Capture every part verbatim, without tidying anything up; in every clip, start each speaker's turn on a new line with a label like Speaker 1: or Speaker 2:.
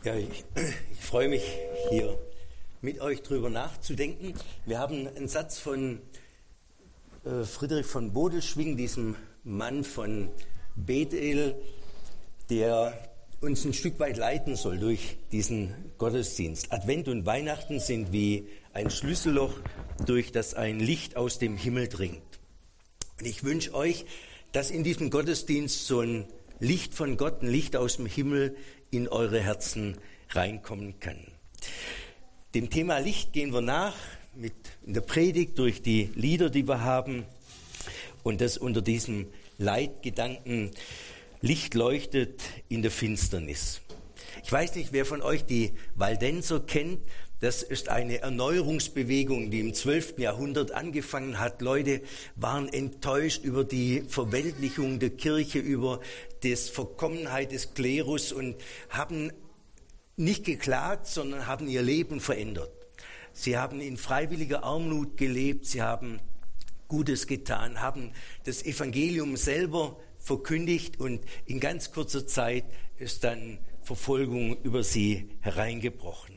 Speaker 1: Ja, ich, ich freue mich, hier mit euch drüber nachzudenken. Wir haben einen Satz von äh, Friedrich von Bodelschwingh, diesem Mann von Bethel, der uns ein Stück weit leiten soll durch diesen Gottesdienst. Advent und Weihnachten sind wie ein Schlüsselloch, durch das ein Licht aus dem Himmel dringt. Und ich wünsche euch, dass in diesem Gottesdienst so ein Licht von Gott, ein Licht aus dem Himmel in eure Herzen reinkommen kann. Dem Thema Licht gehen wir nach mit in der Predigt durch die Lieder, die wir haben, und das unter diesem Leitgedanken: Licht leuchtet in der Finsternis. Ich weiß nicht, wer von euch die Waldenser kennt. Das ist eine Erneuerungsbewegung, die im zwölften Jahrhundert angefangen hat. Leute waren enttäuscht über die Verweltlichung der Kirche, über die Verkommenheit des Klerus und haben nicht geklagt, sondern haben ihr Leben verändert. Sie haben in freiwilliger Armut gelebt, sie haben Gutes getan, haben das Evangelium selber verkündigt, und in ganz kurzer Zeit ist dann Verfolgung über sie hereingebrochen.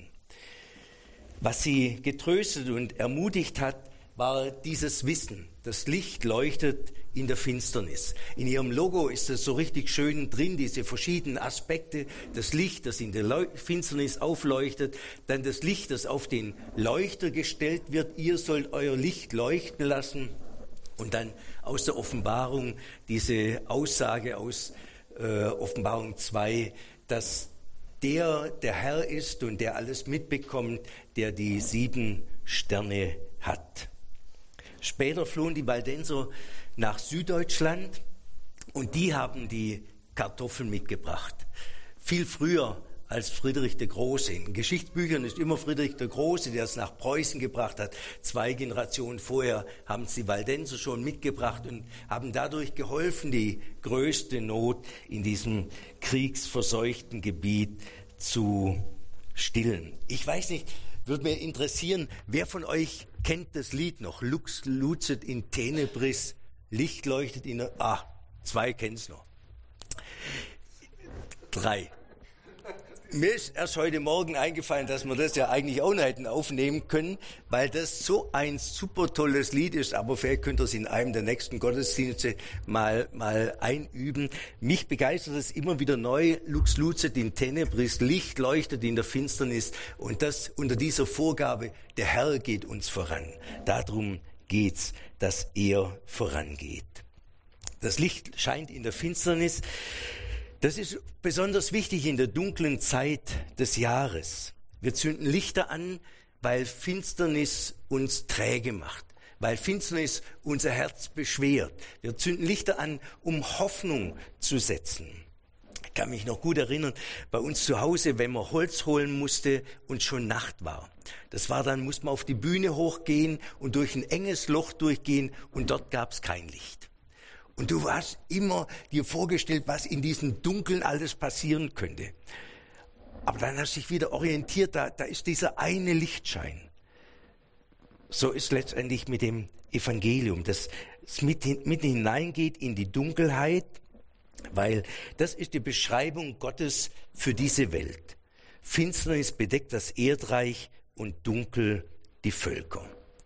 Speaker 1: Was sie getröstet und ermutigt hat, war dieses Wissen: Das Licht leuchtet in der Finsternis. In ihrem Logo ist es so richtig schön drin, diese verschiedenen Aspekte. Das Licht, das in der Leu- Finsternis aufleuchtet, dann das Licht, das auf den Leuchter gestellt wird. Ihr sollt euer Licht leuchten lassen. Und dann aus der Offenbarung diese Aussage aus äh, Offenbarung zwei, dass der der Herr ist und der alles mitbekommt, der die sieben Sterne hat. Später flohen die Waldenser nach Süddeutschland, und die haben die Kartoffeln mitgebracht. Viel früher als Friedrich der Große. In Geschichtsbüchern ist immer Friedrich der Große, der es nach Preußen gebracht hat. Zwei Generationen vorher haben es die Waldenser schon mitgebracht und haben dadurch geholfen, die größte Not in diesem kriegsverseuchten Gebiet zu stillen. Ich weiß nicht, würde mich interessieren, wer von euch kennt das Lied noch? Lux lucet in tenebris, Licht leuchtet in der... Ah, zwei kennen es noch. Drei. Mir ist erst heute Morgen eingefallen, dass wir das ja eigentlich auch noch hätten aufnehmen können, weil das so ein super tolles Lied ist, aber vielleicht könnt ihr es in einem der nächsten Gottesdienste mal, mal einüben. Mich begeistert es immer wieder neu: Lux lucet in tenebris, Licht leuchtet in der Finsternis, und das unter dieser Vorgabe: der Herr geht uns voran. Darum geht's, dass er vorangeht. Das Licht scheint in der Finsternis. Das ist besonders wichtig in der dunklen Zeit des Jahres. Wir zünden Lichter an, weil Finsternis uns träge macht, weil Finsternis unser Herz beschwert. Wir zünden Lichter an, um Hoffnung zu setzen. Ich kann mich noch gut erinnern, bei uns zu Hause, wenn man Holz holen musste und schon Nacht war. Das war dann, musste man auf die Bühne hochgehen und durch ein enges Loch durchgehen, und dort gab es kein Licht. Und du hast immer dir vorgestellt, was in diesem Dunkeln alles passieren könnte. Aber dann hast du dich wieder orientiert, da, da ist dieser eine Lichtschein. So ist letztendlich mit dem Evangelium, dass es mit, mit hineingeht in die Dunkelheit, weil das ist die Beschreibung Gottes für diese Welt. Finsternis bedeckt das Erdreich und dunkel die Völker.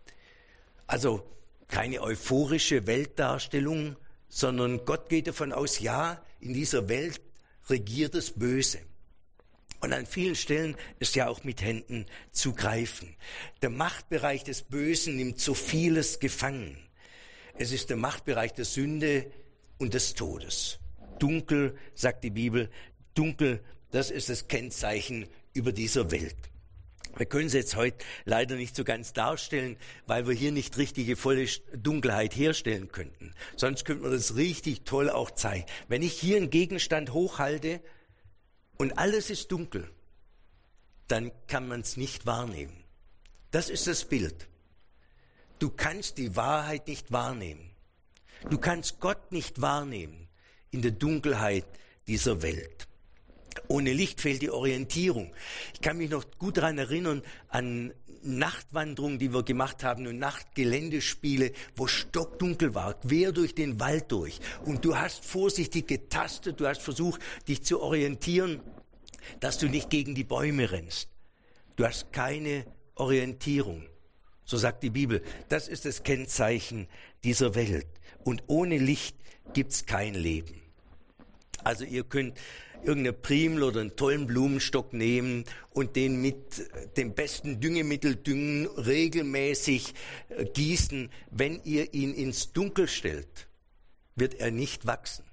Speaker 1: Also keine euphorische Weltdarstellung, sondern Gott geht davon aus, ja, in dieser Welt regiert das Böse. Und an vielen Stellen ist ja auch mit Händen zu greifen. Der Machtbereich des Bösen nimmt so vieles gefangen. Es ist der Machtbereich der Sünde und des Todes. Dunkel, sagt die Bibel, dunkel, das ist das Kennzeichen über dieser Welt. Wir können es jetzt heute leider nicht so ganz darstellen, weil wir hier nicht richtige volle Dunkelheit herstellen könnten. Sonst könnten wir das richtig toll auch zeigen. Wenn ich hier einen Gegenstand hochhalte und alles ist dunkel, dann kann man es nicht wahrnehmen. Das ist das Bild. Du kannst die Wahrheit nicht wahrnehmen. Du kannst Gott nicht wahrnehmen in der Dunkelheit dieser Welt. Ohne Licht fehlt die Orientierung. Ich kann mich noch gut daran erinnern, an Nachtwanderungen, die wir gemacht haben, und Nachtgeländespiele, wo stockdunkel war, quer durch den Wald durch. Und du hast vorsichtig getastet, du hast versucht, dich zu orientieren. dass du nicht gegen die Bäume rennst. Du hast keine Orientierung. So sagt die Bibel. Das ist das Kennzeichen dieser Welt. Und ohne Licht gibt's kein Leben. Also ihr könnt irgendeine Primel oder einen tollen Blumenstock nehmen und den mit dem besten Düngemittel düngen, regelmäßig gießen. Wenn ihr ihn ins Dunkel stellt, wird er nicht wachsen.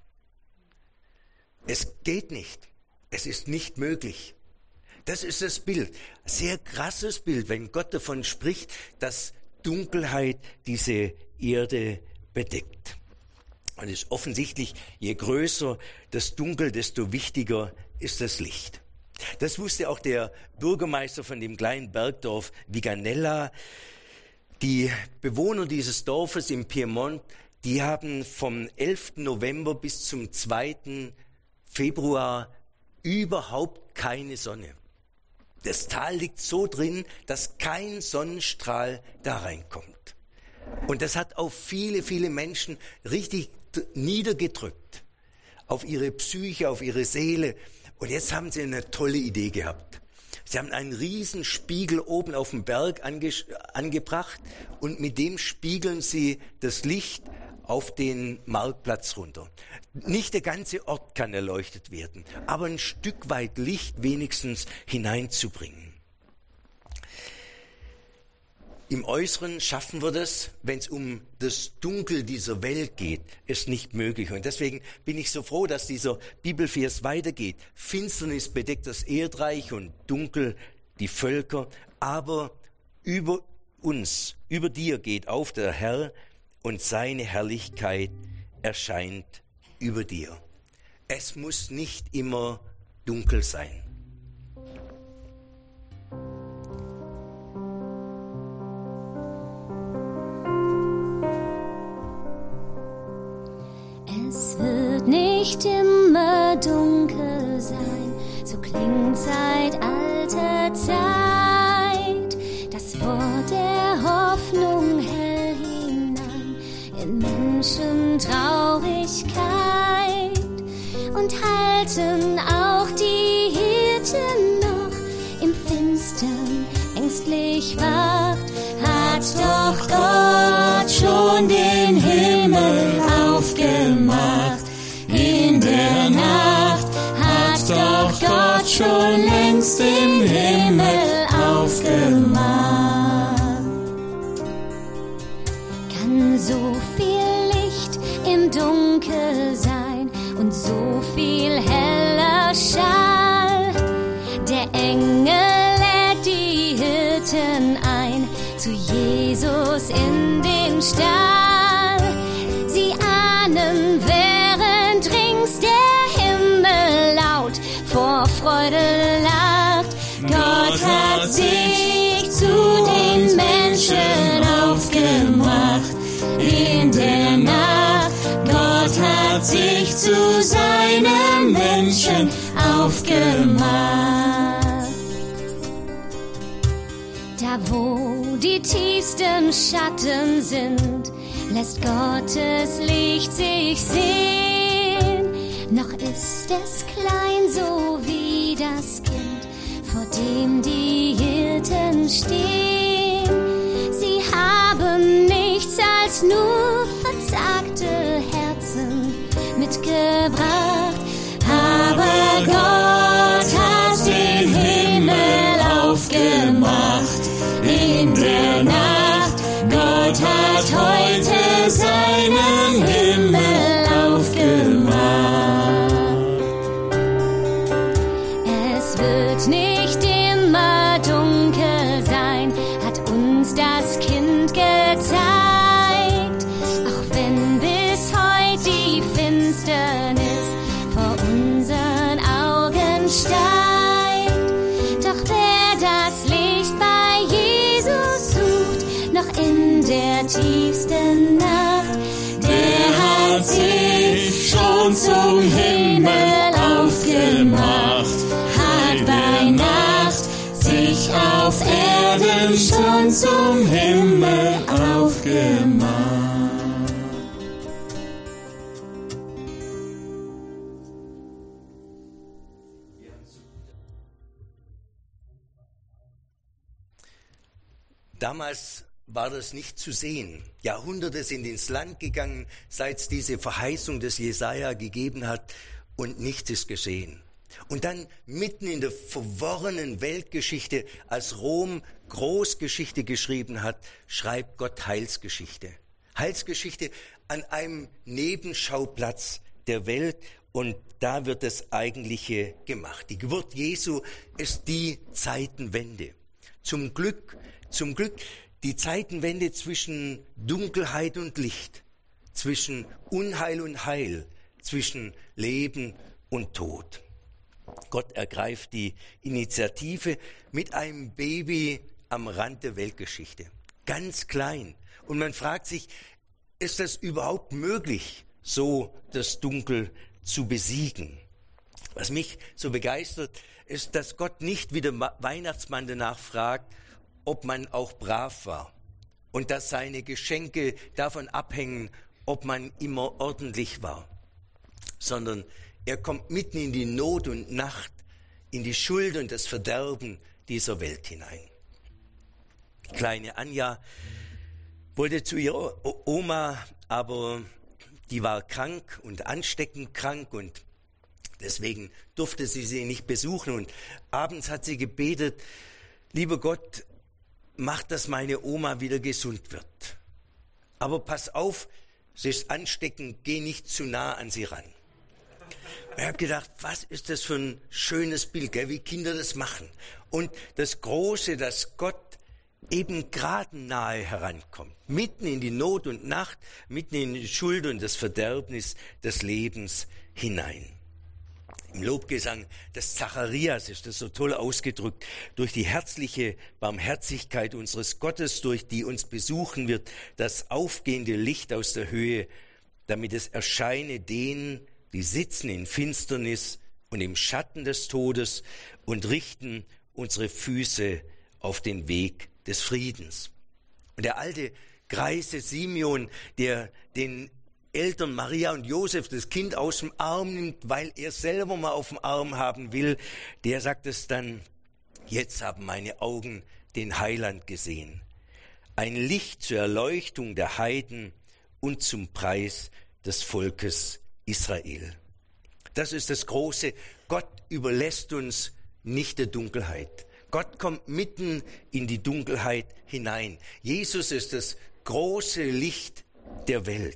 Speaker 1: Es geht nicht. Es ist nicht möglich. Das ist das Bild. Sehr krasses Bild, wenn Gott davon spricht, dass Dunkelheit diese Erde bedeckt. Und es ist offensichtlich, je größer das Dunkel, desto wichtiger ist das Licht. Das wusste auch der Bürgermeister von dem kleinen Bergdorf Viganella. Die Bewohner dieses Dorfes im Piemont, die haben vom elften November bis zum zweiten Februar überhaupt keine Sonne. Das Tal liegt so drin, dass kein Sonnenstrahl da reinkommt. Und das hat auf viele, viele Menschen richtig niedergedrückt. Auf ihre Psyche, auf ihre Seele. Und jetzt haben sie eine tolle Idee gehabt. Sie haben einen riesen Spiegel oben auf dem Berg ange- angebracht und mit dem spiegeln sie das Licht auf den Marktplatz runter. Nicht der ganze Ort kann erleuchtet werden, aber ein Stück weit Licht wenigstens hineinzubringen. Im Äußeren schaffen wir das, wenn es um das Dunkel dieser Welt geht, ist nicht möglich. Und deswegen bin ich so froh, dass dieser Bibelvers weitergeht. Finsternis bedeckt das Erdreich und Dunkel die Völker, aber über uns, über dir geht auf der Herr und seine Herrlichkeit erscheint über dir. Es muss nicht immer dunkel sein.
Speaker 2: Es wird nicht immer dunkel sein, so klingt seit alter Zeit das Wort der Hoffnung hell hinein in Menschentraurigkeit und halten auch die Hirten noch im Finstern ängstlich wacht. Hat doch Gott schon den Himmel aufgemacht in der Nacht, hat doch Gott schon längst den Himmel aufgemacht. Kann so viel Licht im Dunkel sein und so viel heller Schall. Der Engel lädt die Hirten ein zu Jesus in den Stall. Sie ahnen, während rings der Himmel laut vor Freude lacht. Gott hat sich zu den Menschen aufgemacht in der Nacht. Gott hat sich zu seinen Menschen aufgemacht. Da wo die tiefsten Schatten sind, lässt Gottes Licht sich sehen. Noch ist es klein, so wie das Kind, vor dem die Hirten stehen. Sie haben nichts als nur verzagte Herzen mitgebracht. Aber Gott hat den Himmel aufgemacht in der Nacht. Gott hat heute seinen Himmel aufgemacht. Es wird nicht immer dunkel sein, hat uns das Kind gezeigt. Auch wenn bis heute die Finsternis vor unseren Augen steigt. Doch wer das Licht bei Jesus sucht, noch in der tiefsten Nacht, der hat sich schon zum Himmel aufgemacht, hat bei Nacht sich auf Erden schon zum Himmel aufgemacht.
Speaker 1: Damals war das nicht zu sehen. Jahrhunderte sind ins Land gegangen, seit es diese Verheißung des Jesaja gegeben hat, und nichts ist geschehen. Und dann mitten in der verworrenen Weltgeschichte, als Rom Großgeschichte geschrieben hat, schreibt Gott Heilsgeschichte. Heilsgeschichte an einem Nebenschauplatz der Welt, und da wird das Eigentliche gemacht. Die Geburt Jesu ist die Zeitenwende. Zum Glück, zum Glück die Zeitenwende zwischen Dunkelheit und Licht, zwischen Unheil und Heil, zwischen Leben und Tod. Gott ergreift die Initiative mit einem Baby am Rand der Weltgeschichte. Ganz klein. Und man fragt sich, ist das überhaupt möglich, so das Dunkel zu besiegen? Was mich so begeistert, ist, dass Gott nicht wie der Weihnachtsmann danach fragt, ob man auch brav war, und dass seine Geschenke davon abhängen, ob man immer ordentlich war, sondern er kommt mitten in die Not und Nacht, in die Schuld und das Verderben dieser Welt hinein. Die kleine Anja wollte zu ihrer Oma, aber die war krank und ansteckend krank, und deswegen durfte sie sie nicht besuchen. Und abends hat sie gebetet: Lieber Gott, mach, dass meine Oma wieder gesund wird. Aber pass auf, sie ist ansteckend, geh nicht zu nah an sie ran. Ich habe gedacht, was ist das für ein schönes Bild, gell, wie Kinder das machen. Und das Große, dass Gott eben gerade nahe herankommt, mitten in die Not und Nacht, mitten in die Schuld und das Verderbnis des Lebens hinein. Im Lobgesang des Zacharias ist das so toll ausgedrückt: Durch die herzliche Barmherzigkeit unseres Gottes, durch die uns besuchen wird das aufgehende Licht aus der Höhe, damit es erscheine denen, die sitzen in Finsternis und im Schatten des Todes, und richten unsere Füße auf den Weg des Friedens. Und der alte Greise Simeon, der den Eltern Maria und Josef das Kind aus dem Arm nimmt, weil er selber mal auf dem Arm haben will, der sagt es dann: Jetzt haben meine Augen den Heiland gesehen. Ein Licht zur Erleuchtung der Heiden und zum Preis des Volkes Israel. Das ist das Große. Gott überlässt uns nicht der Dunkelheit. Gott kommt mitten in die Dunkelheit hinein. Jesus ist das große Licht der Welt.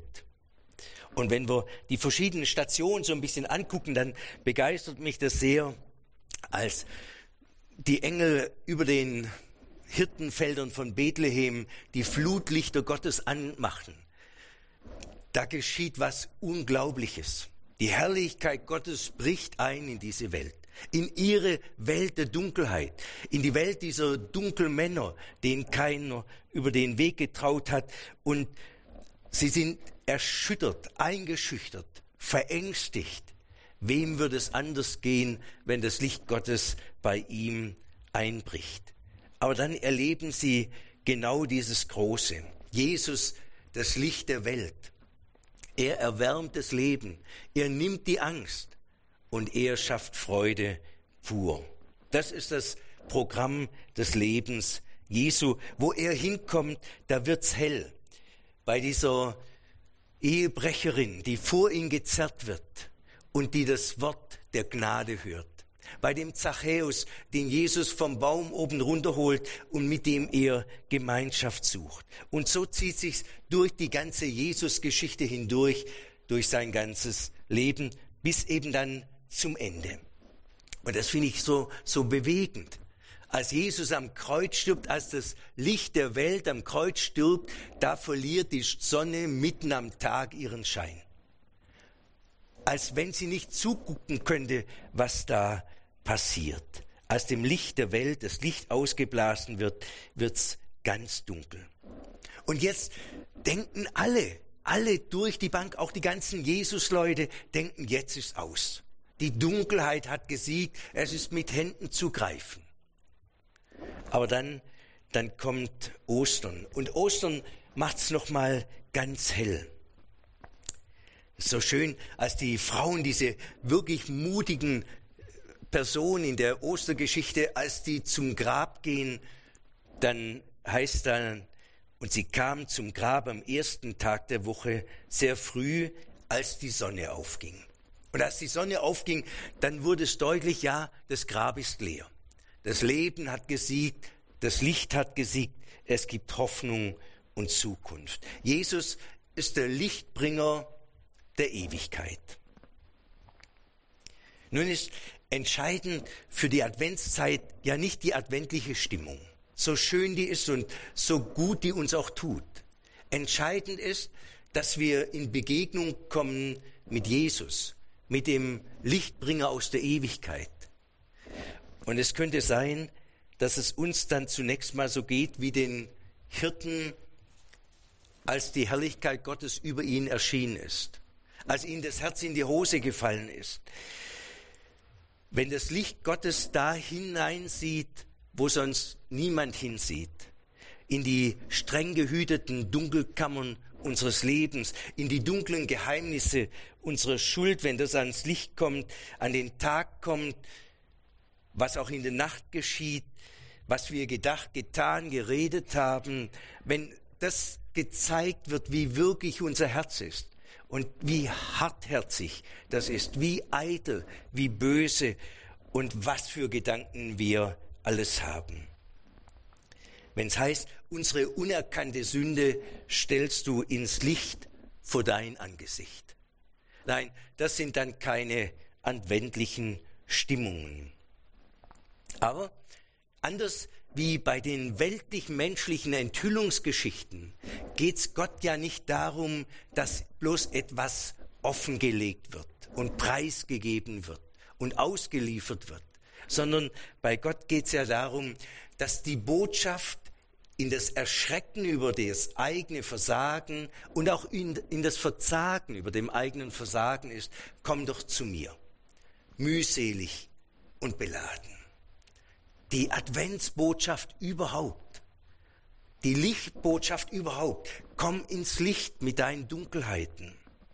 Speaker 1: Und wenn wir die verschiedenen Stationen so ein bisschen angucken, dann begeistert mich das sehr, als die Engel über den Hirtenfeldern von Bethlehem die Flutlichter Gottes anmachen. Da geschieht was Unglaubliches. Die Herrlichkeit Gottes bricht ein in diese Welt, in ihre Welt der Dunkelheit, in die Welt dieser Dunkelmänner, denen keiner über den Weg getraut hat, und sie sind erschüttert, eingeschüchtert, verängstigt. Wem würde es anders gehen, wenn das Licht Gottes bei ihm einbricht? Aber dann erleben sie genau dieses Große. Jesus, das Licht der Welt. Er erwärmt das Leben, er nimmt die Angst und er schafft Freude pur. Das ist das Programm des Lebens Jesu. Wo er hinkommt, da wird's hell. Bei dieser Ehebrecherin, die vor ihn gezerrt wird und die das Wort der Gnade hört. Bei dem Zachäus, den Jesus vom Baum oben runterholt und mit dem er Gemeinschaft sucht. Und so zieht sich's durch die ganze Jesus-Geschichte hindurch, durch sein ganzes Leben, bis eben dann zum Ende. Und das finde ich so, so bewegend. Als Jesus am Kreuz stirbt, als das Licht der Welt am Kreuz stirbt, da verliert die Sonne mitten am Tag ihren Schein. Als wenn sie nicht zugucken könnte, was da passiert. Als dem Licht der Welt das Licht ausgeblasen wird, wird's ganz dunkel. Und jetzt denken alle, alle durch die Bank, auch die ganzen Jesus-Leute, denken, jetzt ist aus. Die Dunkelheit hat gesiegt, es ist mit Händen zu greifen. Aber dann, dann kommt Ostern. Und Ostern macht's noch mal ganz hell. So schön, als die Frauen, diese wirklich mutigen Personen in der Ostergeschichte, als die zum Grab gehen, dann heißt dann, und sie kamen zum Grab am ersten Tag der Woche sehr früh, als die Sonne aufging. Und als die Sonne aufging, dann wurde es deutlich, ja, das Grab ist leer. Das Leben hat gesiegt, das Licht hat gesiegt, es gibt Hoffnung und Zukunft. Jesus ist der Lichtbringer der Ewigkeit. Nun ist entscheidend für die Adventszeit ja nicht die adventliche Stimmung, so schön die ist und so gut die uns auch tut. Entscheidend ist, dass wir in Begegnung kommen mit Jesus, mit dem Lichtbringer aus der Ewigkeit. Und es könnte sein, dass es uns dann zunächst mal so geht wie den Hirten, als die Herrlichkeit Gottes über ihn erschienen ist, als ihnen das Herz in die Hose gefallen ist. Wenn das Licht Gottes da hineinsieht, wo sonst niemand hinsieht, in die streng gehüteten Dunkelkammern unseres Lebens, in die dunklen Geheimnisse unserer Schuld, wenn das ans Licht kommt, an den Tag kommt, was auch in der Nacht geschieht, was wir gedacht, getan, geredet haben, wenn das gezeigt wird, wie wirklich unser Herz ist und wie hartherzig das ist, wie eitel, wie böse und was für Gedanken wir alles haben. Wenn es heißt, unsere unerkannte Sünde stellst du ins Licht vor dein Angesicht. Nein, das sind dann keine adventlichen Stimmungen. Aber anders wie bei den weltlich-menschlichen Enthüllungsgeschichten geht es Gott ja nicht darum, dass bloß etwas offengelegt wird und preisgegeben wird und ausgeliefert wird, sondern bei Gott geht es ja darum, dass die Botschaft in das Erschrecken über das eigene Versagen und auch in, in das Verzagen über dem eigenen Versagen ist, komm doch zu mir, mühselig und beladen. Die Adventsbotschaft überhaupt, die Lichtbotschaft überhaupt, komm ins Licht mit deinen Dunkelheiten.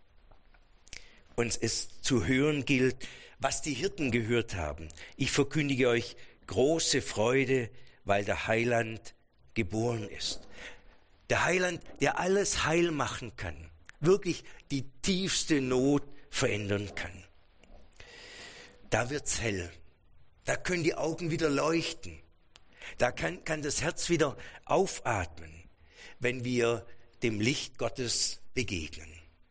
Speaker 1: Und es zu hören gilt, was die Hirten gehört haben. Ich verkündige euch große Freude, weil der Heiland geboren ist. Der Heiland, der alles heil machen kann, wirklich die tiefste Not verändern kann. Da wird's hell. Da können die Augen wieder leuchten. Da kann, kann das Herz wieder aufatmen, wenn wir dem Licht Gottes begegnen.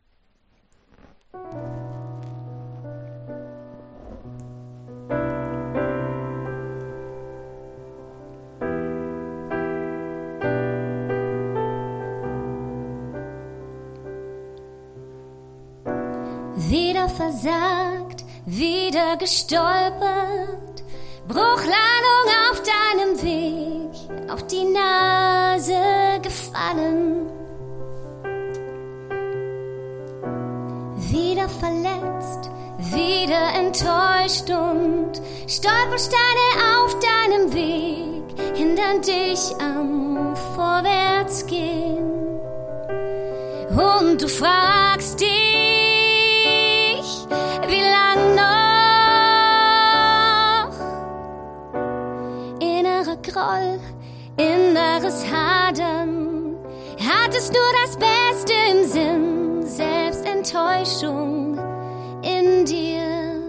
Speaker 2: Wieder versagt, wieder gestolpert, Bruchlandung auf deinem Weg, auf die Nase gefallen. Wieder verletzt, wieder enttäuscht und Stolpersteine auf deinem Weg hindern dich am Vorwärtsgehen. Und du fragst dich, wie lang noch? Innerer Groll, inneres Hadern, hattest nur das Beste im Sinn, Selbstenttäuschung in dir.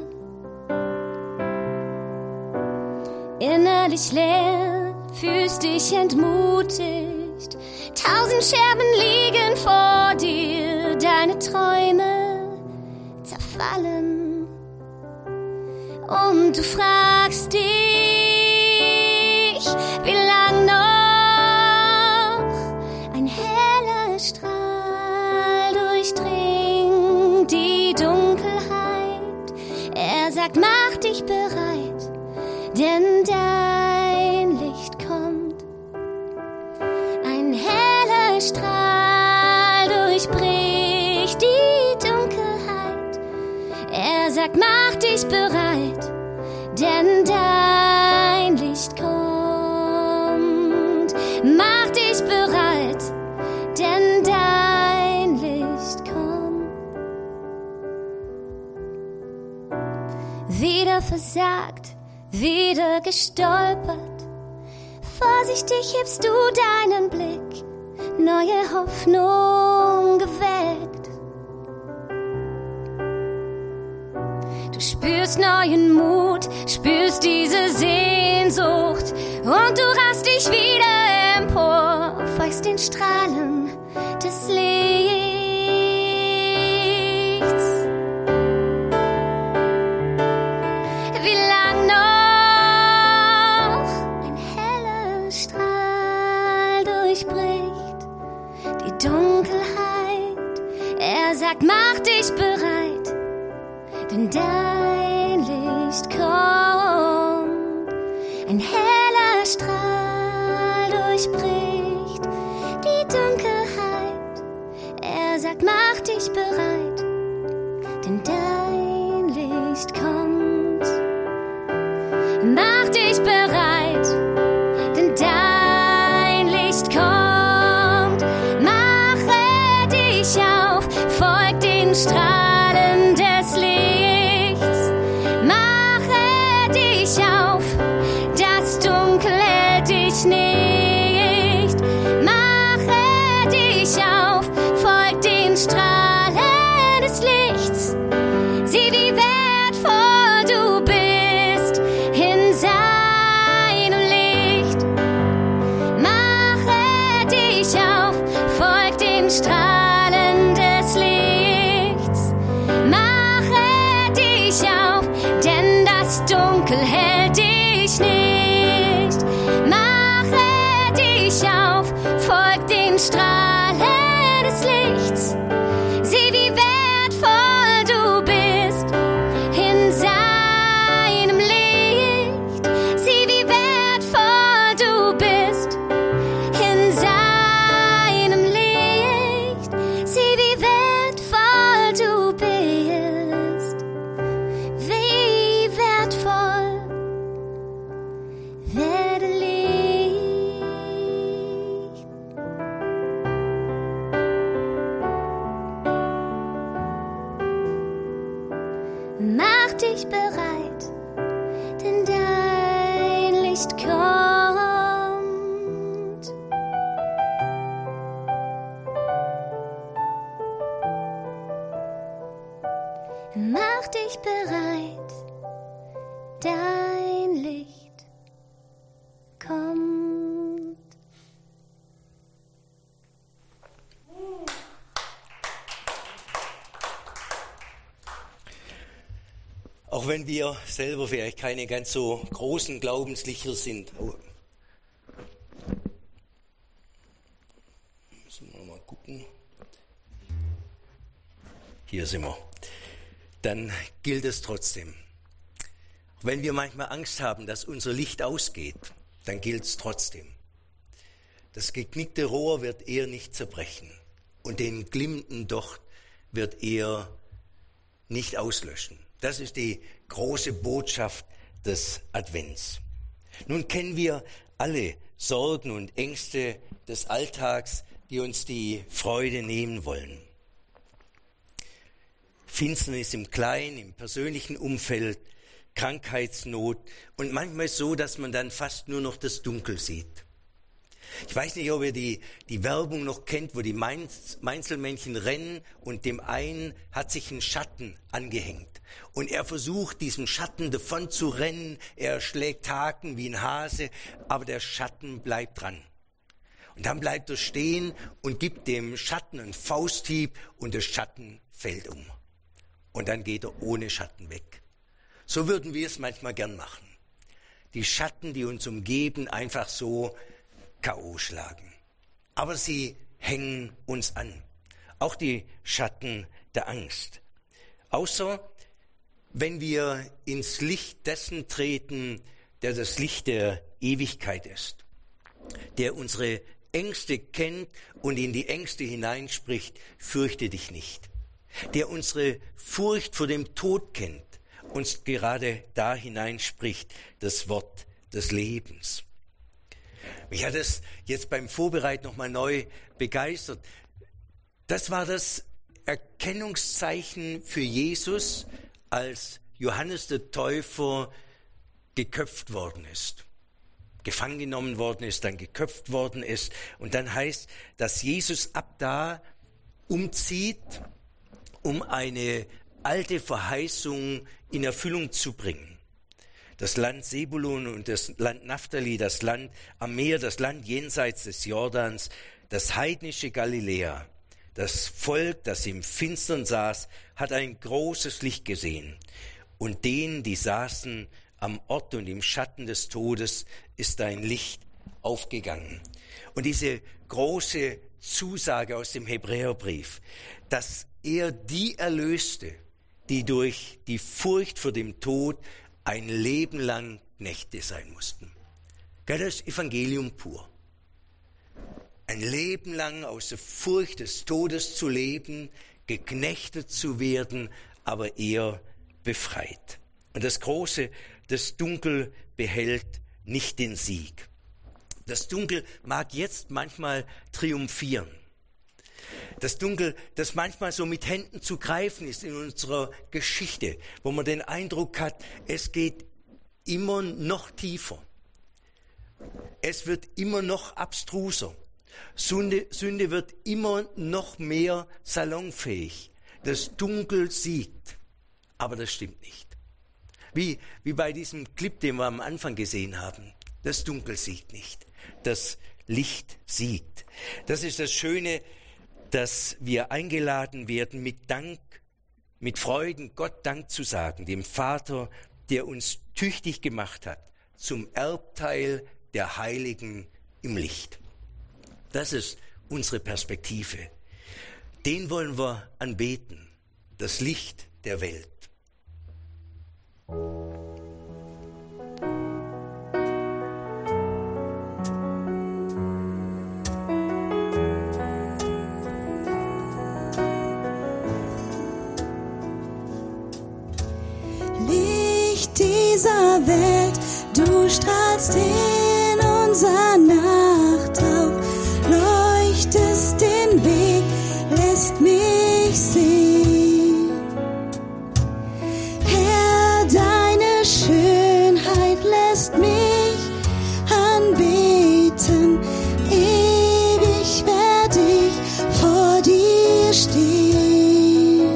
Speaker 2: Innerlich leer, fühlst dich entmutigt, tausend Scherben liegen vor dir, deine Träume zerfallen. Und du fragst dich, wie lang noch? Ein heller Strahl durchdringt die Dunkelheit. Er sagt, mach dich bereit, denn dein Licht kommt. Ein heller Strahl durchbricht die Dunkelheit. Er sagt, mach dich bereit, denn dein Licht kommt. Mach dich bereit, denn dein Licht kommt. Wieder versagt, wieder gestolpert, Vorsichtig hebst du deinen Blick, neue Hoffnung geweckt. Du spürst neuen Mut, spürst diese Sehnsucht und du rast dich wieder empor, folgst den Strahlen des Lichts. Wie lang noch ein heller Strahl durchbricht die Dunkelheit. Er sagt, mach dich bereit, denn dein Licht kommt. Ein heller Strahl durchbricht die Dunkelheit. Er sagt, mach dich bereit, denn dein Licht kommt. Mach dich bereit, denn dein Licht kommt. Mache dich auf, folg den Strahlen des Lichts. Mache dich auf, das Dunkel hält dich nicht. Mache dich auf, folg den Strahlen des Lichts. Sieh, wie wertvoll du bist in seinem Licht. Mache dich auf, folg den Strahlen des Lichts. Mache dich auf, denn das Dunkel hält dich nicht. Mache dich auf, folg den Strahlen des Lichts. Sieh, wie wertvoll du bist in seinem Licht. Sieh, wie wertvoll du bist in seinem Licht. Sieh, wie wertvoll du bist. Wie wertvoll, werde Licht. Mach dich bereit, denn dein Licht kommt. Mach dich bereit, dein Licht kommt.
Speaker 1: Auch wenn wir selber vielleicht keine ganz so großen Glaubenslicher sind. Oh. Müssen wir mal gucken. Hier sind wir. Dann gilt es trotzdem. Auch wenn wir manchmal Angst haben, dass unser Licht ausgeht, dann gilt es trotzdem. Das geknickte Rohr wird er nicht zerbrechen und den glimmenden Docht wird er nicht auslöschen. Das ist die große Botschaft des Advents. Nun kennen wir alle Sorgen und Ängste des Alltags, die uns die Freude nehmen wollen. Finsternis im Kleinen, im persönlichen Umfeld, Krankheitsnot und manchmal so, dass man dann fast nur noch das Dunkel sieht. Ich weiß nicht, ob ihr die, die Werbung noch kennt, wo die Mainz, Mainzelmännchen rennen und dem einen hat sich ein Schatten angehängt. Und er versucht, diesem Schatten davon zu rennen. Er schlägt Haken wie ein Hase, aber der Schatten bleibt dran. Und dann bleibt er stehen und gibt dem Schatten einen Fausthieb und der Schatten fällt um. Und dann geht er ohne Schatten weg. So würden wir es manchmal gern machen. Die Schatten, die uns umgeben, einfach so K O schlagen. Aber sie hängen uns an. Auch die Schatten der Angst. Außer wenn wir ins Licht dessen treten, der das Licht der Ewigkeit ist, der unsere Ängste kennt und in die Ängste hineinspricht, fürchte dich nicht, der unsere Furcht vor dem Tod kennt, uns gerade da hineinspricht, das Wort des Lebens. Mich hat es jetzt beim Vorbereiten nochmal neu begeistert. Das war das Erkennungszeichen für Jesus, als Johannes der Täufer geköpft worden ist. gefangen genommen worden ist, dann geköpft worden ist. Und dann heißt, dass Jesus ab da umzieht, um eine alte Verheißung in Erfüllung zu bringen. Das Land Sebulun und das Land Naphtali, das Land am Meer, das Land jenseits des Jordans, das heidnische Galiläa. Das Volk, das im Finstern saß, hat ein großes Licht gesehen. Und denen, die saßen am Ort und im Schatten des Todes, ist ein Licht aufgegangen. Und diese große Zusage aus dem Hebräerbrief, dass er die erlöste, die durch die Furcht vor dem Tod ein Leben lang Knechte sein mussten. Das ist Evangelium pur. Ein Leben lang aus der Furcht des Todes zu leben, geknechtet zu werden, aber er befreit. Und das Große, das Dunkel behält nicht den Sieg. Das Dunkel mag jetzt manchmal triumphieren. Das Dunkel, das manchmal so mit Händen zu greifen ist in unserer Geschichte, wo man den Eindruck hat, es geht immer noch tiefer. Es wird immer noch abstruser. Sünde, Sünde wird immer noch mehr salonfähig. Das Dunkel siegt. Aber das stimmt nicht. Wie, wie bei diesem Clip, den wir am Anfang gesehen haben. Das Dunkel siegt nicht. Das Licht siegt. Das ist das Schöne, dass wir eingeladen werden, mit Dank, mit Freuden Gott Dank zu sagen, dem Vater, der uns tüchtig gemacht hat, zum Erbteil der Heiligen im Licht. Das ist unsere Perspektive. Den wollen wir anbeten, das Licht der Welt.
Speaker 3: Licht dieser Welt, du strahlst in unser Nacht auf, leuchtest den Weg, lässt mich sehen. Herr, deine Schönheit lässt mich anbeten, ewig werd ich vor dir stehen.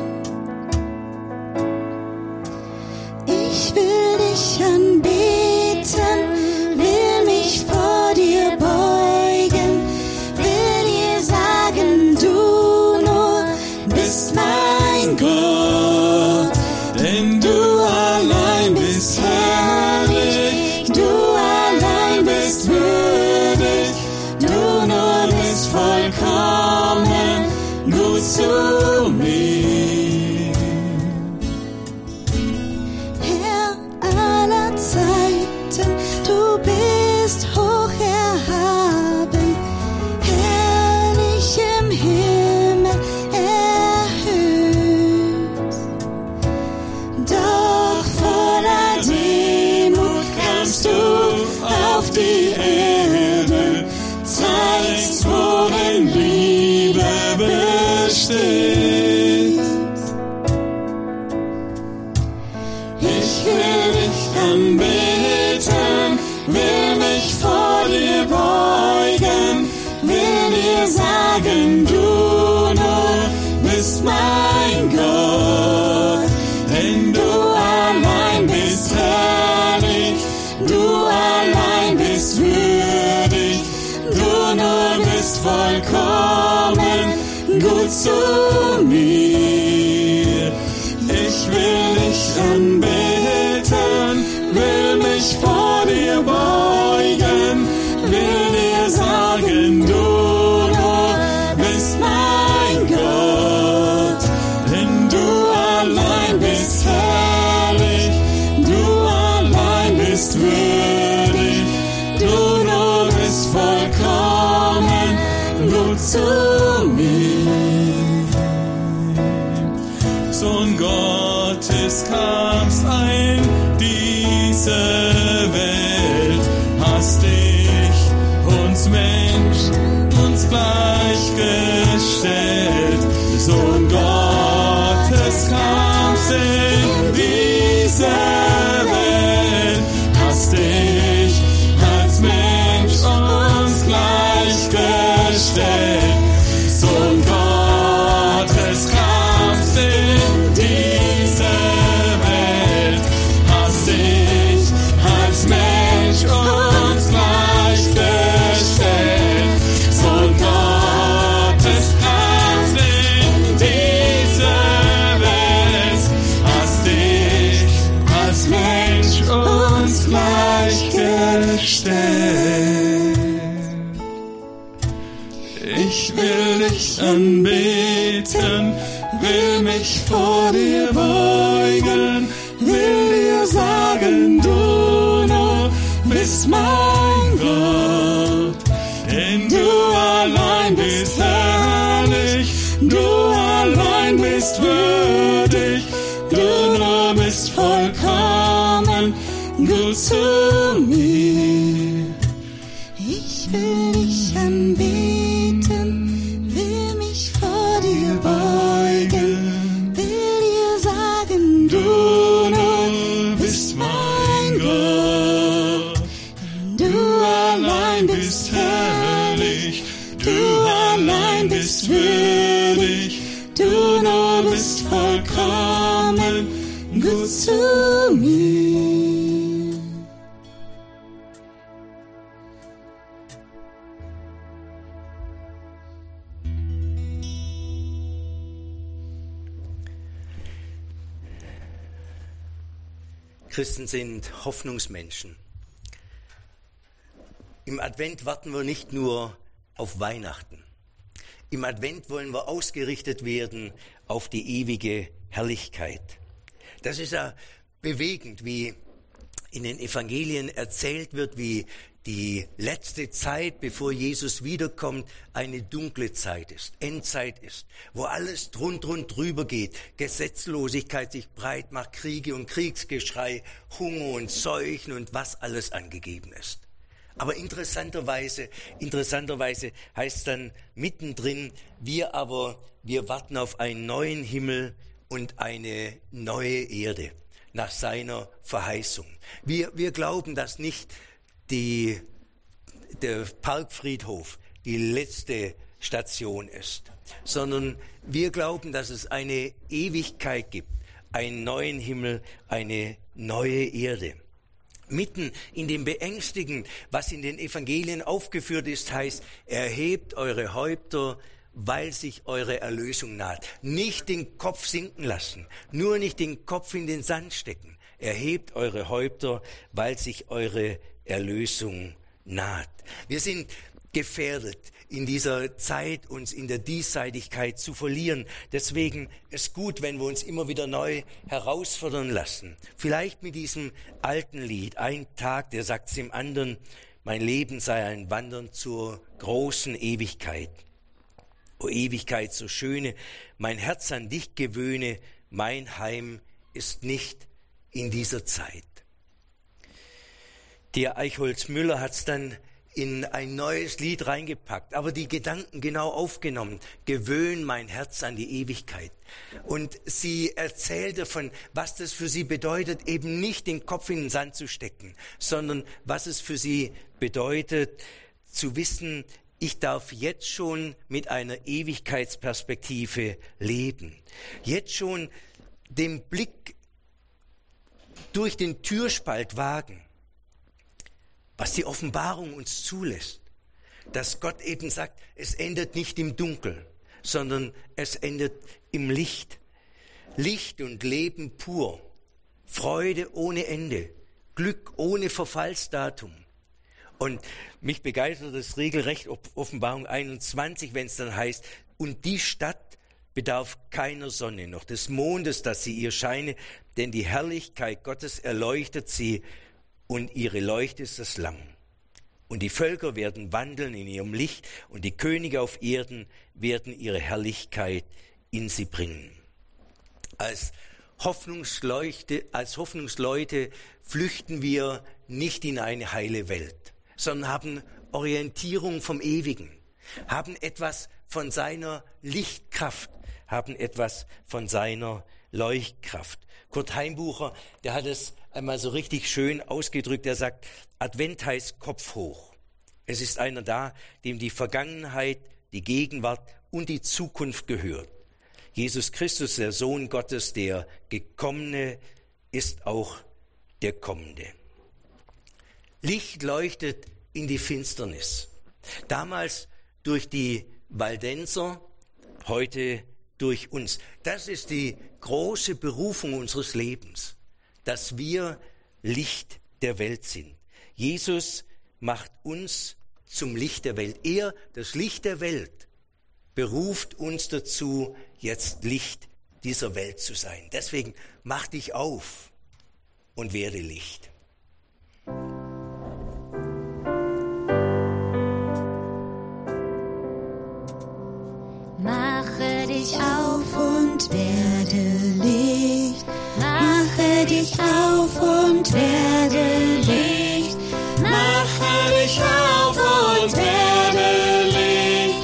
Speaker 3: Ich will dich anbeten, will mich vor dir beugen, will dir sagen, du nur bist mein Gott, denn du allein bist herrlich, du allein bist würdig, du nur bist vollkommen gut zu mir. Herr aller Zeiten, du bist hoch erhaben, herrlich im Himmel erhöht. Doch voller Demut kamst du auf die Erde, zeigst, worin Liebe besteht. Ich will dich anbeten, will mich vor dir beugen, will dir sagen, du nur bist mein Gott, denn du allein bist herrlich, du allein bist würdig, du nur bist vollkommen gut zu mir. Ich will dich anbeten, will mich vor dir beugen, will dir sagen, du nur bist mein Gott, denn du allein bist herrlich, du allein bist würdig, du nur bist vollkommen gut zu mir. Sohn Gottes, kamst ein diese Welt, hast dich uns Mensch, uns gleichgestellt. Sohn Gottes, kamst in diese Welt, hast dich als Mensch gestellt. Ich will dich anbeten, will mich vor dir beugen, will dir sagen, du nur bist mein Gott. Denn du allein bist herrlich, du allein bist würdig, du nur bist vollkommen gut zu mir. Ich will dich anbeten, will mich vor dir beugen, will dir sagen, du nur bist mein Gott. Du allein bist herrlich, du allein bist würdig, du nur bist vollkommen gut zu mir.
Speaker 1: Christen sind Hoffnungsmenschen. Im Advent warten wir nicht nur auf Weihnachten. Im Advent wollen wir ausgerichtet werden auf die ewige Herrlichkeit. Das ist ja bewegend, wie in den Evangelien erzählt wird, wie die letzte Zeit, bevor Jesus wiederkommt, eine dunkle Zeit ist, Endzeit ist, wo alles drunter und drüber geht, Gesetzlosigkeit sich breit macht, Kriege und Kriegsgeschrei, Hunger und Seuchen und was alles angegeben ist. Aber interessanterweise, interessanterweise heißt dann mittendrin, wir aber, wir warten auf einen neuen Himmel und eine neue Erde nach seiner Verheißung. Wir, wir glauben, dass nicht die, der Parkfriedhof die letzte Station ist, sondern wir glauben, dass es eine Ewigkeit gibt, einen neuen Himmel, eine neue Erde. Mitten in dem Beängstigen, was in den Evangelien aufgeführt ist, heißt, erhebt eure Häupter, weil sich eure Erlösung naht. Nicht den Kopf sinken lassen, nur nicht den Kopf in den Sand stecken. Erhebt eure Häupter, weil sich eure Erlösung naht. Wir sind gefährdet, in dieser Zeit uns in der Diesseitigkeit zu verlieren. Deswegen ist gut, wenn wir uns immer wieder neu herausfordern lassen. Vielleicht mit diesem alten Lied, ein Tag, der sagt dem anderen, mein Leben sei ein Wandern zur großen Ewigkeit. O Ewigkeit, so schöne, mein Herz an dich gewöhne, mein Heim ist nicht in dieser Zeit. Der Eichholz Müller hat es dann in ein neues Lied reingepackt, aber die Gedanken genau aufgenommen. Gewöhn mein Herz an die Ewigkeit. Und sie erzählt davon, was das für sie bedeutet, eben nicht den Kopf in den Sand zu stecken, sondern was es für sie bedeutet, zu wissen, ich darf jetzt schon mit einer Ewigkeitsperspektive leben. Jetzt schon den Blick durch den Türspalt wagen, was die Offenbarung uns zulässt, dass Gott eben sagt, es endet nicht im Dunkel, sondern es endet im Licht. Licht und Leben pur, Freude ohne Ende, Glück ohne Verfallsdatum. Und mich begeistert das regelrecht Offenbarung einundzwanzig, wenn es dann heißt, und die Stadt bedarf keiner Sonne, noch des Mondes, dass sie ihr scheine, denn die Herrlichkeit Gottes erleuchtet sie, und ihre Leuchte ist das Lamm. Und die Völker werden wandeln in ihrem Licht, und die Könige auf Erden werden ihre Herrlichkeit in sie bringen. Als Hoffnungsleuchte, als Hoffnungsleute flüchten wir nicht in eine heile Welt, sondern haben Orientierung vom Ewigen, haben etwas von seiner Lichtkraft, haben etwas von seiner Leuchtkraft. Kurt Heimbucher, der hat es einmal so richtig schön ausgedrückt, der sagt, Advent heißt Kopf hoch. Es ist einer da, dem die Vergangenheit, die Gegenwart und die Zukunft gehört. Jesus Christus, der Sohn Gottes, der Gekommene, ist auch der Kommende. Licht leuchtet in die Finsternis. Damals durch die Waldenser, heute durch uns. Das ist die große Berufung unseres Lebens, dass wir Licht der Welt sind. Jesus macht uns zum Licht der Welt. Er, das Licht der Welt, beruft uns dazu, jetzt Licht dieser Welt zu sein. Deswegen mach dich auf und werde Licht.
Speaker 2: Mache dich
Speaker 3: auf und werde Licht. Mache dich auf und werde Licht. Mache dich auf und werde Licht.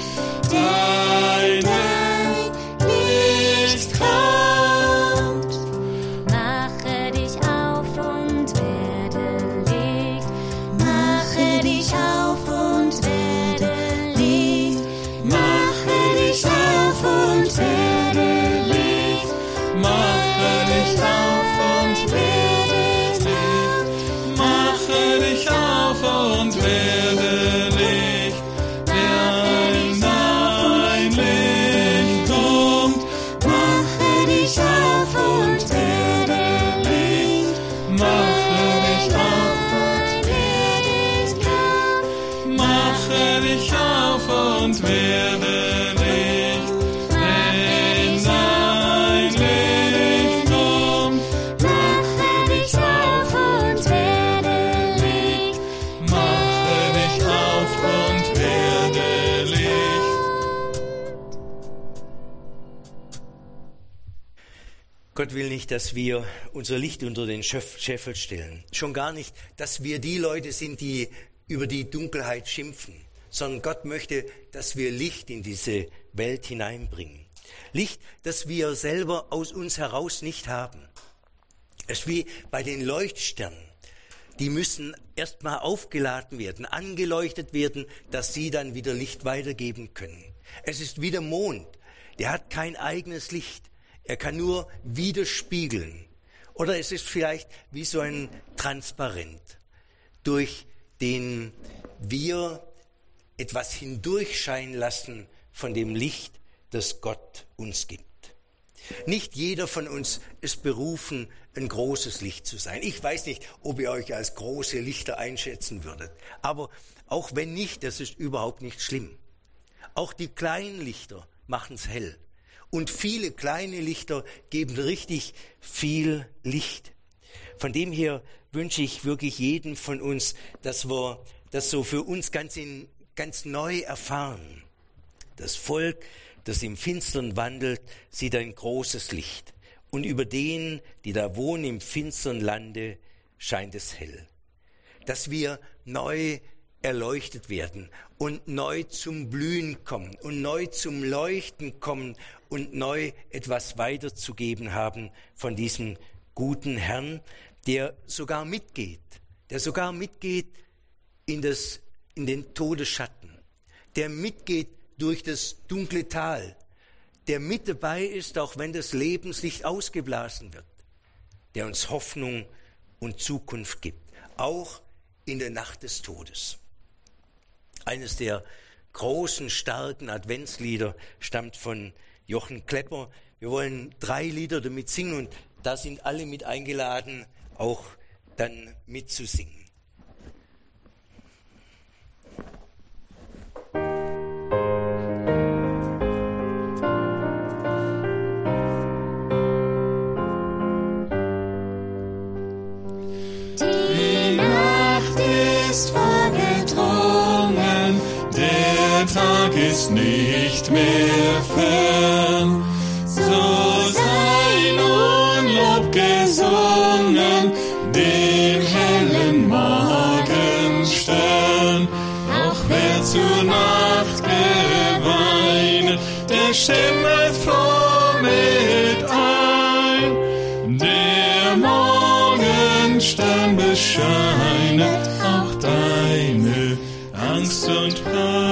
Speaker 3: Dein Licht kommt.
Speaker 2: Mache dich auf und werde Licht.
Speaker 3: Mache dich auf und werde Licht. Mache dich auf und werde Licht. Mache dich auf und werde Licht. Mache dich auf und werde Licht. Dein, dein Licht kommt. Mache dich auf und werde Licht. Mache dich auf und werde Licht. Mache dich auf und werde Licht. Denn dein Licht kommt.
Speaker 2: Mache dich auf und werde Licht.
Speaker 3: Mache dich auf und werde Licht.
Speaker 1: Gott will nicht, dass wir unser Licht unter den Scheffel stellen. Schon gar nicht, dass wir die Leute sind, die über die Dunkelheit schimpfen. Sondern Gott möchte, dass wir Licht in diese Welt hineinbringen. Licht, das wir selber aus uns heraus nicht haben. Es ist wie bei den Leuchtsternen. Die müssen erstmal aufgeladen werden, angeleuchtet werden, dass sie dann wieder Licht weitergeben können. Es ist wie der Mond. Der hat kein eigenes Licht. Er kann nur widerspiegeln. Oder es ist vielleicht wie so ein Transparent, durch den wir etwas hindurchscheinen lassen von dem Licht, das Gott uns gibt. Nicht jeder von uns ist berufen, ein großes Licht zu sein. Ich weiß nicht, ob ihr euch als große Lichter einschätzen würdet. Aber auch wenn nicht, das ist überhaupt nicht schlimm. Auch die kleinen Lichter machen es hell. Und viele kleine Lichter geben richtig viel Licht. Von dem her wünsche ich wirklich jedem von uns, dass wir das so für uns ganz, in, ganz neu erfahren. Das Volk, das im Finstern wandelt, sieht ein großes Licht. Und über denen, die da wohnen im finstern Lande, scheint es hell. Dass wir neu erleuchtet werden und neu zum Blühen kommen und neu zum Leuchten kommen und neu etwas weiterzugeben haben von diesem guten Herrn, der sogar mitgeht, der sogar mitgeht in, das, in den Todesschatten, der mitgeht durch das dunkle Tal, der mit dabei ist, auch wenn das Lebenslicht ausgeblasen wird, der uns Hoffnung und Zukunft gibt, auch in der Nacht des Todes. Eines der großen, starken Adventslieder stammt von Jochen Klepper. Wir wollen drei Lieder damit singen und da sind alle mit eingeladen, auch dann mitzusingen.
Speaker 3: Die Nacht ist vorgedrungen, der Tag ist nicht mehr fern. So sei nun Lob gesungen, dem hellen Morgenstern. Auch wer zur Nacht geweinet, der stimmet froh mit ein. Der Morgenstern bescheinet auch deine Angst und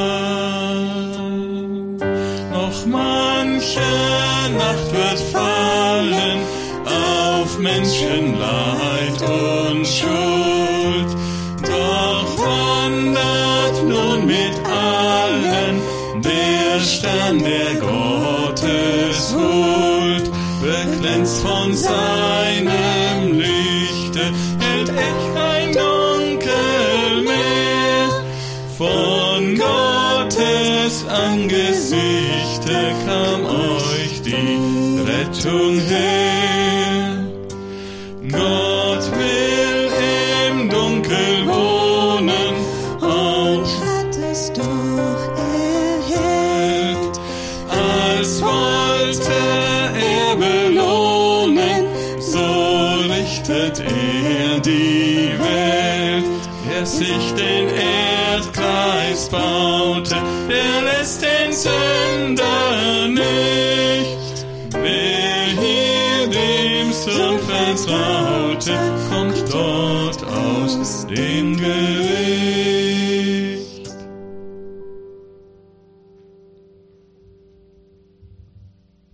Speaker 3: Pein. Noch manche Nacht wird fallen auf Menschenleid und Schuld. Doch wandert nun mit allen der Stern, der Gottes Huld, beglänzt von seinem Lichte, hält echt ein Dunkel Rettung her. Gott will im Dunkel wohnen, auch
Speaker 4: hat es doch erhellt.
Speaker 3: als wollte er belohnen, so richtet er die Welt. Der sich den Erdkreis baute, der lässt den Sünder nicht. Wer hier dem Sohn vertraute, kommt dort aus dem Gericht.